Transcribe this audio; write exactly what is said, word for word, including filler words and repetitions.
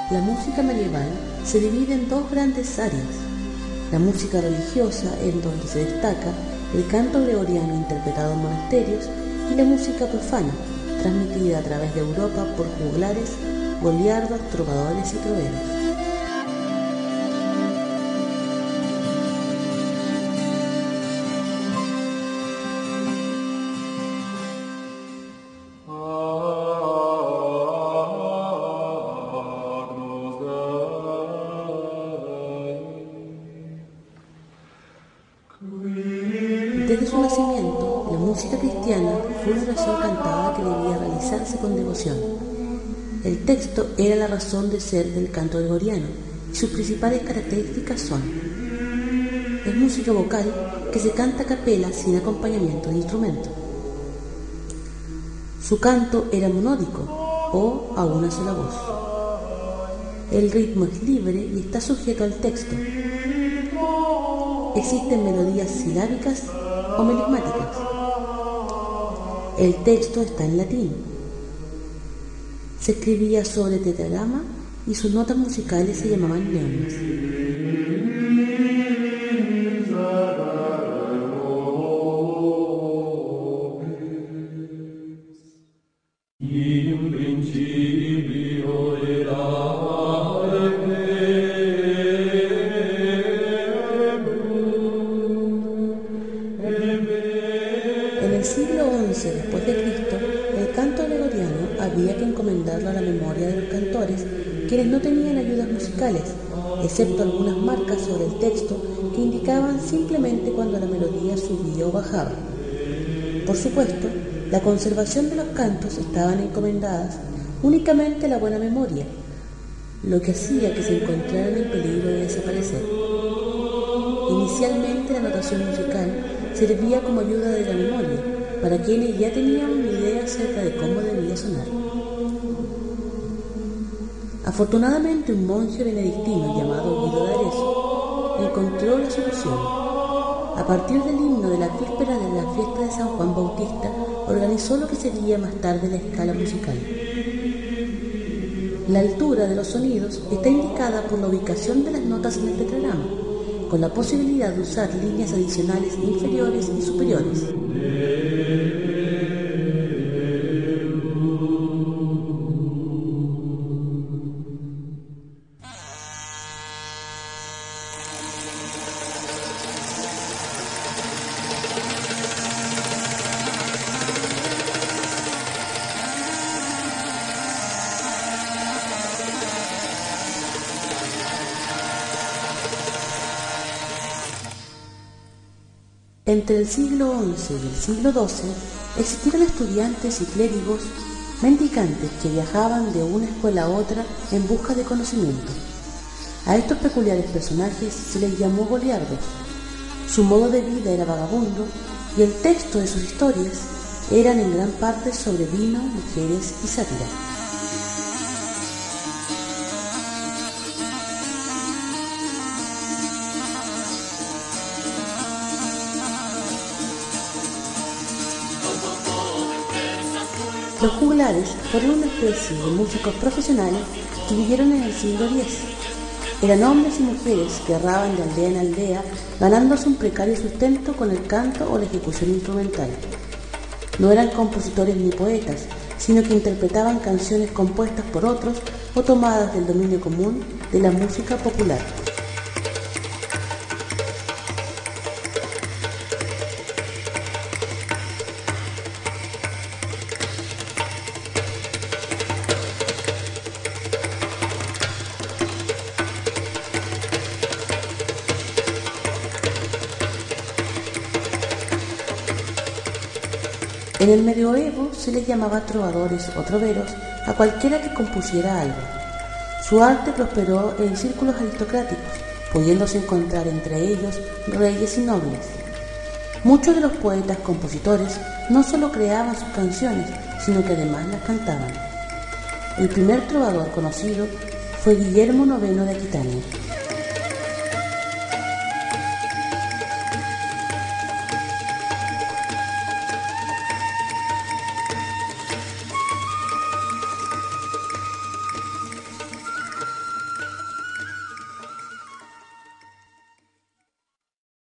La música medieval se divide en dos grandes áreas: la música religiosa, en donde se destaca el canto gregoriano interpretado en monasterios, y la música profana, transmitida a través de Europa por juglares, goliardos, trovadores y troveros. Desde su nacimiento, la música cristiana fue una oración cantada que debía realizarse con devoción. El texto era la razón de ser del canto gregoriano y sus principales características son: es música vocal que se canta a capela sin acompañamiento de instrumento. Su canto era monódico o a una sola voz. El ritmo es libre y está sujeto al texto. Existen melodías silábicas o melismáticas. El texto está en latín. Se escribía sobre tetragrama y sus notas musicales se llamaban neumas. En el siglo once después de Cristo, el canto gregoriano había que encomendarlo a la memoria de los cantores, quienes no tenían ayudas musicales, excepto algunas marcas sobre el texto que indicaban simplemente cuando la melodía subía o bajaba. Por supuesto, la conservación de los cantos estaban encomendadas únicamente a la buena memoria, lo que hacía que se encontraran en peligro de desaparecer. Inicialmente, la notación musical servía como ayuda de la memoria para quienes ya tenían una idea acerca de cómo debía sonar. Afortunadamente, un monje benedictino llamado Guido de Arezzo encontró la solución. A partir del himno de la víspera de la fiesta de San Juan Bautista, organizó lo que sería más tarde la escala musical. La altura de los sonidos está indicada por la ubicación de las notas en el tetragrama, con la posibilidad de usar líneas adicionales inferiores y superiores. Entre el siglo once y el siglo doce existieron estudiantes y clérigos mendicantes que viajaban de una escuela a otra en busca de conocimiento. A estos peculiares personajes se les llamó goliardos. Su modo de vida era vagabundo y el texto de sus historias eran en gran parte sobre vino, mujeres y sátira. Los juglares fueron una especie de músicos profesionales que vivieron en el siglo diez. Eran hombres y mujeres que erraban de aldea en aldea, ganándose un precario sustento con el canto o la ejecución instrumental. No eran compositores ni poetas, sino que interpretaban canciones compuestas por otros o tomadas del dominio común de la música popular. En el medioevo se les llamaba trovadores o troveros a cualquiera que compusiera algo. Su arte prosperó en círculos aristocráticos, pudiéndose encontrar entre ellos reyes y nobles. Muchos de los poetas compositores no solo creaban sus canciones, sino que además las cantaban. El primer trovador conocido fue Guillermo noveno de Aquitania.